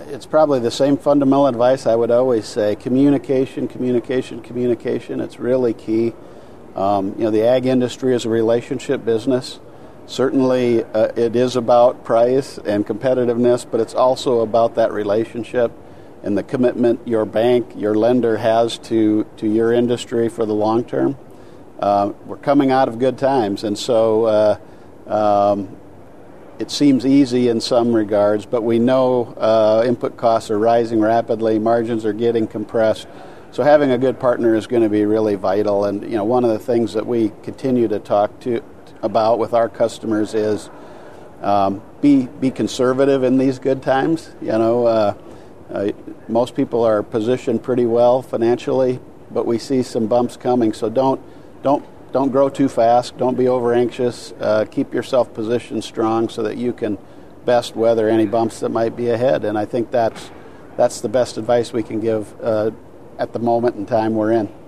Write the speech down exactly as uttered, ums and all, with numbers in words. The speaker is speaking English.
it's probably the same fundamental advice I would always say: communication, communication, communication. It's really key. Um, you know, the ag industry is a relationship business. Certainly, uh, it is about price and competitiveness, but it's also about that relationship and the commitment your bank, your lender has to, to your industry for the long term. Uh, we're coming out of good times, and so uh, um, it seems easy in some regards, but we know uh, input costs are rising rapidly, margins are getting compressed. So having a good partner is going to be really vital. And you know, one of the things that we continue to talk to about with our customers is um, be be conservative in these good times. You know, uh, uh, most people are positioned pretty well financially, but we see some bumps coming. So don't don't don't grow too fast. Don't be over anxious. Uh, keep yourself positioned strong so that you can best weather any bumps that might be ahead. And I think that's that's the best advice we can give uh, at the moment in time we're in.